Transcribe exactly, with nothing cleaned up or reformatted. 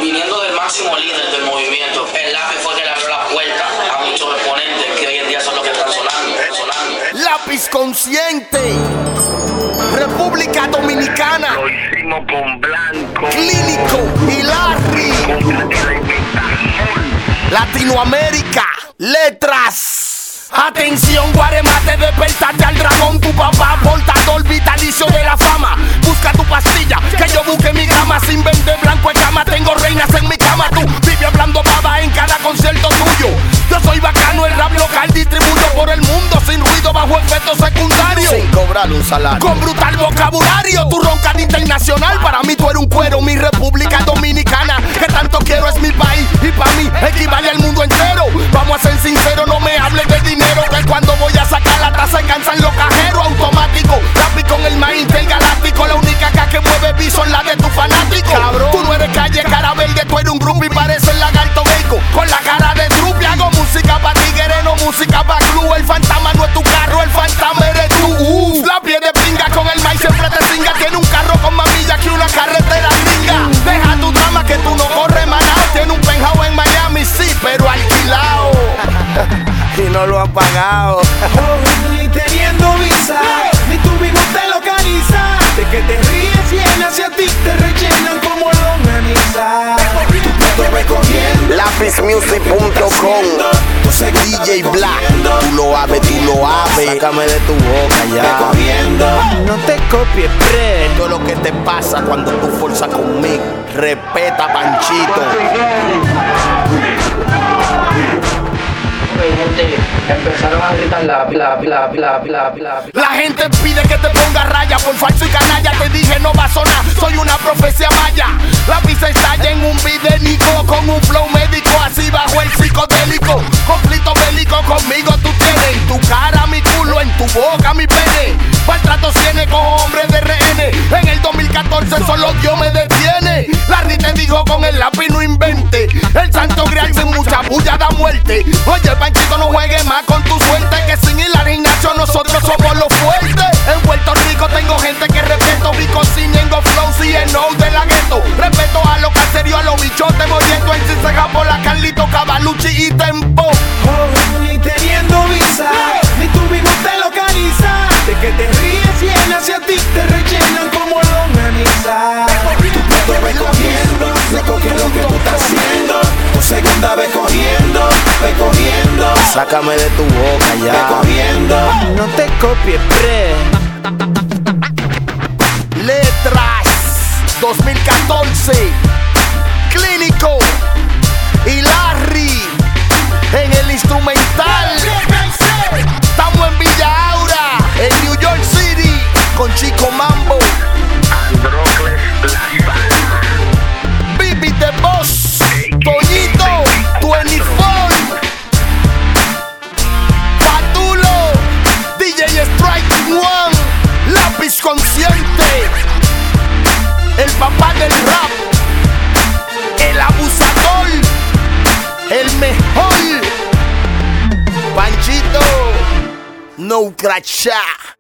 viniendo del máximo líder del movimiento, el lápiz fue que le abrió la puerta a muchos exponentes que hoy en día son los que están sonando, sonando. Lápiz Consciente, República Dominicana, Lo hicimos con Blanco, Clínico y Larry, Latinoamérica, letras. Atención, Guaremate, despertate al dragón. Tu papá, portador vitalicio de la fama. Busca tu pastilla, que yo busque mi grama. Sin vender blanco en cama, tengo reinas en mi cama. Tú vive hablando baba en cada concierto tuyo. Yo soy bacano, el rap local distribuyo por el mundo sin ruido, bajo efecto secundario, sin cobrar un salario, con brutal vocabulario. Tu ronca de internacional, para mí tú eres un cuero. Mi República Dominicana, que tanto quiero, es mi país y para mí equivale al mundo entero. Vamos a ser sinceros, no me hables de dinero, que cuando voy a sacar la taza se cansan los cajeros automáticos. Lápiz con el maíz intergaláctico, la única acá que mueve piso es la de tu fanático. Cabrón. Tú no eres calle cara verde, tú eres un grupo y pareces el lagarto bacon con la cara de Drupi. Hago música pa' tigre, no música pa' club. El fantasma no es tu carro, el fantasma eres tú. uh, La pie de pinga con el maíz siempre te singa. Tiene un carro con más millas que una carretera gringa. Deja tu drama que tú no corres manao. Tiene un penthouse en Miami, sí, pero alquilado y no lo han pagado. Oh, ni teniendo visa, ni tu mismo te localiza. De que te ríes bien hacia ti te rellenan como longaniza. Tu plato recogiendo, Lápiz music punto com, D J Black, tú lo aves, tú lo aves. Sácame de tu boca ya. recogiendo. No te copies, pre. Esto es lo que te pasa cuando tú forzas conmigo. Respeta, Panchito. Gente, empezaron a gritar la bla bla bla bla bla. La gente pide que te ponga raya por falso y canalla. Te dije no va a sonar, soy una profecía maya. La pizza estalla en un vidénico con un flow médico, así bajo el psicodélico. Conflicto bélico conmigo tú tienes. En tu cara mi culo, en tu boca mi pene. Maltrato tiene con hombres de R N. En el dos mil catorce solo Dios me detiene. Larry te dijo con el lápiz no invente. El santo grial sin mucha bulla da muerte. Oye, Panchito, no juegue más con tu suerte, que sin ir al gimnasio nosotros somos los fuertes. En Puerto Rico tengo gente que respeto. Vico Cinengo Flow, C N O de la gueto. Respeto a los caseríos, a los bichotes moliendo en Ciseja por la Carlito, Cavalucci y Tempo. Oh, ni teniendo visa, ni tú mismo te localiza. De que te ríes bien hacia ti te rellenan como longaniza. Tu plato recogiendo, recoge lo que tú estás haciendo. Tu segunda vez cogiendo, ve cogiendo. Sácame de tu boca Ve ya. cogiendo. No te copies, pre. Letras dos mil catorce, Clínico y Larry en el instrumental. Estamos en Villa Aura, en New York City, con Chico Mambo, Androcles Plaza, Bibi The Boss, Toñito, veinticuatro, Patulo, D J Strike One, Lápiz Consciente, el papá del rap, el abusador, el mejor, Panchito, no crachá.